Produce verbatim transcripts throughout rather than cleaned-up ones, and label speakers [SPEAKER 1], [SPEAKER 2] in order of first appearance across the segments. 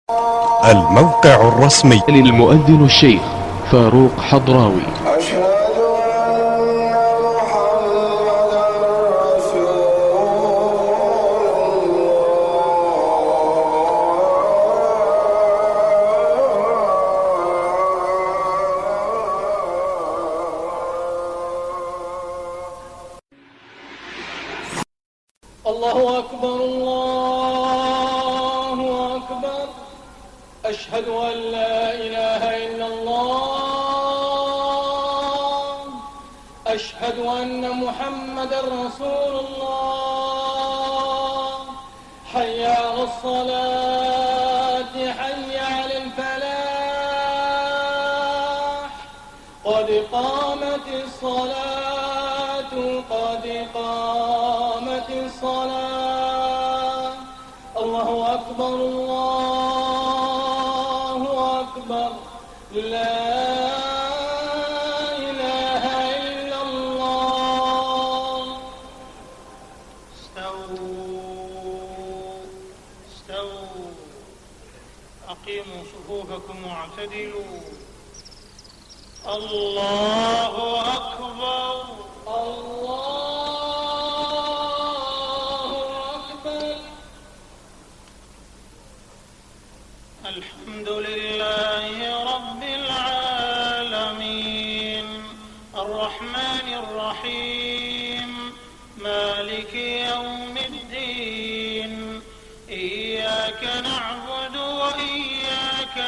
[SPEAKER 1] الموقع الرسمي
[SPEAKER 2] للمؤذن الشيخ فاروق حضراوي.
[SPEAKER 3] أشهد أن محمدًا رسول
[SPEAKER 4] الله. الله أكبر الله أكبر. أشهد أن لا إله إلا الله. أشهد أن محمدًا رسول الله. حي على الصلاة حي على الفلاح. قد قامت الصلاة قد قامت الصلاة. الله أكبر الله أكبر. لا إله إلا الله.
[SPEAKER 5] استووا استووا أقيموا صفوفكم واعتدلوا. الله أكبر
[SPEAKER 4] الله أكبر.
[SPEAKER 5] الحمد لله رب العالمين الرحمن الرحيم مالك يوم الدين إياك نعبد وإياك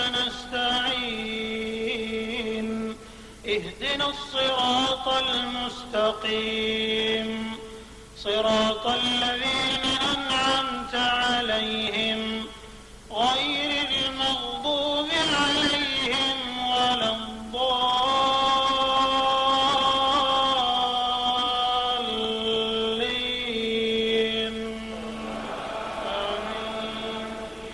[SPEAKER 5] نستعين اهدنا الصراط المستقيم صراط الذين أنعمت عليهم غير المغضوب عليهم ولا الضالين. آمين.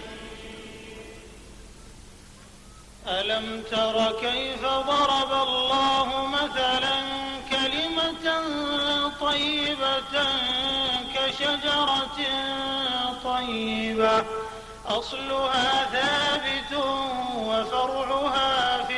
[SPEAKER 5] ألم تر كيف ضرب الله مثلا كلمة طيبة كشجرة طيبة أصلها ثابت وفرعها في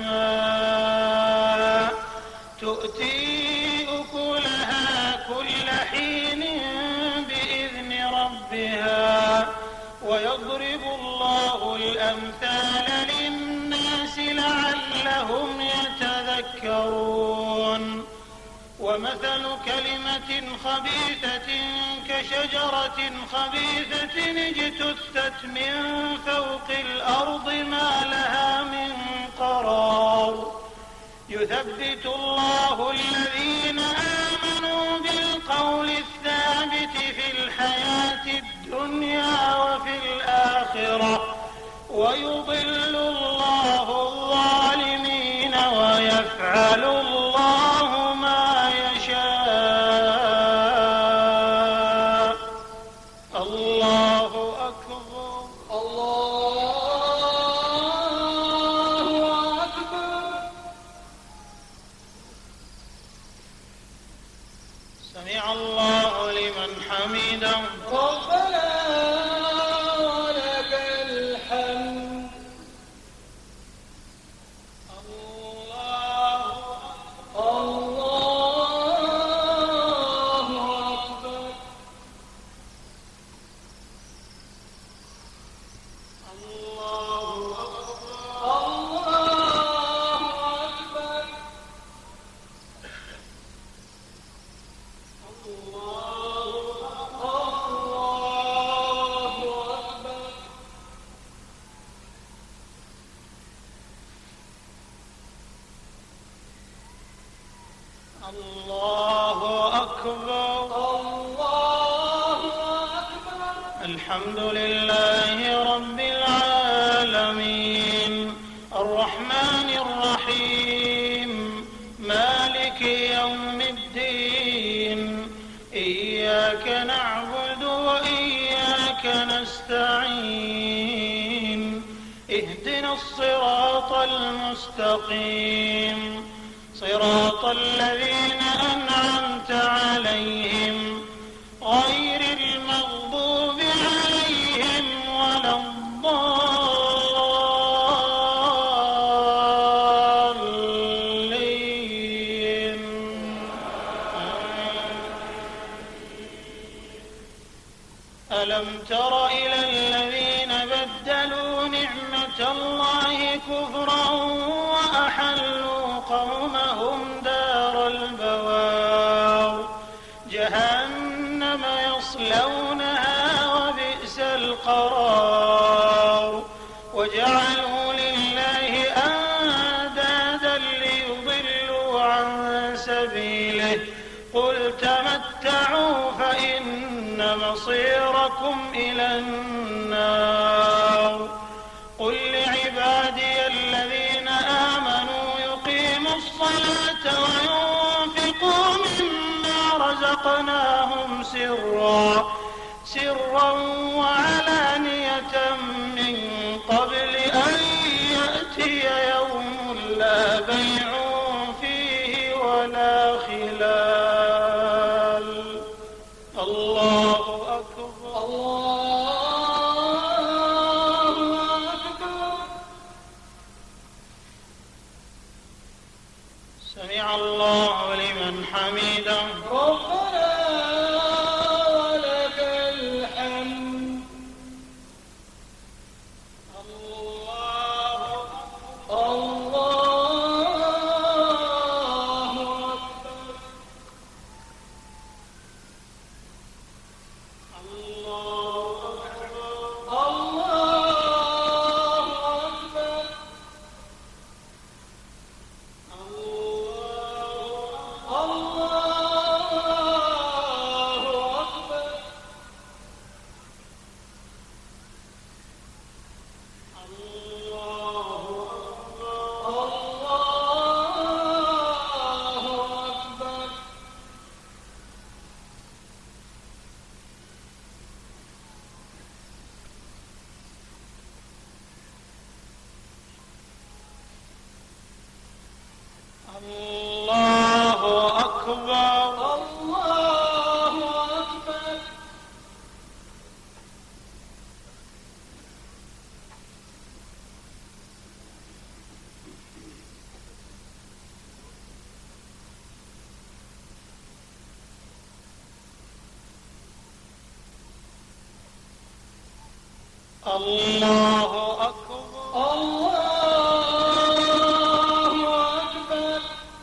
[SPEAKER 5] السماء تؤتي أكلها كل حين بإذن ربها ويضرب الله الأمثال للناس لعلهم يتذكرون. ومثل كلمة خبيثة كشجرة خبيثة اجتثت من فوق الأرض ما لها من قرار. يثبت الله الذين آمنوا بالقول الثابت في الحياة الدنيا وفي الآخرة ويضل الله الظالمين ويفعل الله ما يشاء. الله أكبر
[SPEAKER 4] الله أكبر.
[SPEAKER 5] سمع الله لمن حمده.
[SPEAKER 4] ربنا ولك الحمد.
[SPEAKER 5] الله
[SPEAKER 4] الله أكبر.
[SPEAKER 5] الله أكبر.
[SPEAKER 4] الله أكبر. الله أكبر.
[SPEAKER 5] الله أكبر.
[SPEAKER 4] الله أكبر.
[SPEAKER 5] الحمد لله رب العالمين الرحمن الرحيم مالك يوم الدين إياك نعبد وإياك نستعين اهدنا الصراط المستقيم صراط الذين أنعمت عليهم غير المغضوب عليهم ولا الضالين. كفرا وأحلوا قومهم دار البوار جهنم يصلونها وبئس القرار وجعلوا لله أندادا ليضلوا عن سبيله قل تمتعوا فإن مصيركم إلى النار قل لعبادي الذين آمنوا يقيموا الصلاة وينفقوا مما رزقناهم سرا سرا وعلانية من قبل أن يأتي يوم لا بيع فيه ولا خلال. الله أكبر الله أكبر. سمع الله لمن حمده. ربنا ولك الحمد. الله الله أكبر. الله أكبر الله أكبر. الله أكبر الله أكبر. الله أكبر الله أكبر.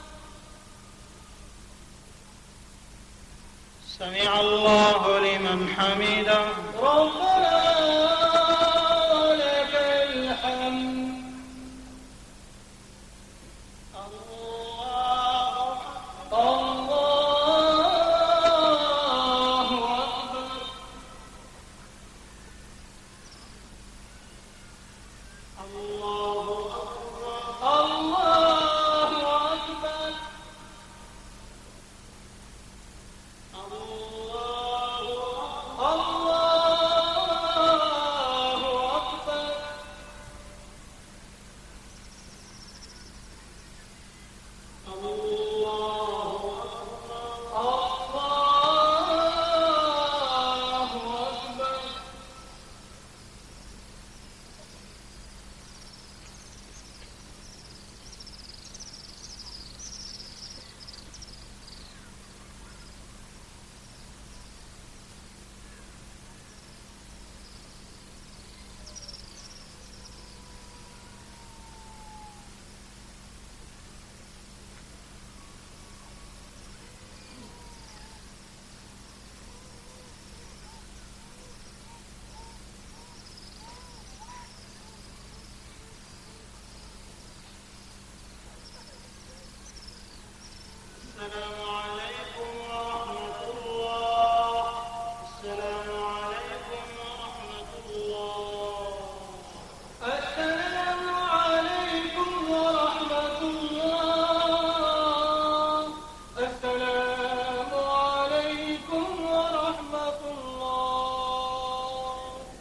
[SPEAKER 5] سمع الله لمن حمده. ربنا ولك الحمد. الله الله أكبر. الله أكبر الله أكبر. السلام عليكم ورحمة الله. السلام عليكم ورحمة الله. السلام عليكم ورحمة الله. السلام عليكم ورحمة الله.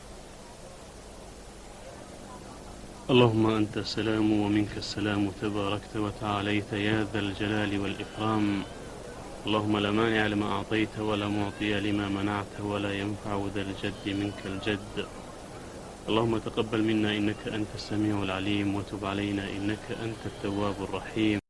[SPEAKER 1] اللهم أنت السلام ومنك السلام تباركت وتعاليت يا ذا الجلال والإكرام. اللهم لا مانع لما أعطيت ولا معطي لما منعت ولا ينفع ذا الجد منك الجد. اللهم تقبل منا إنك أنت السميع العليم وتب علينا إنك أنت التواب الرحيم.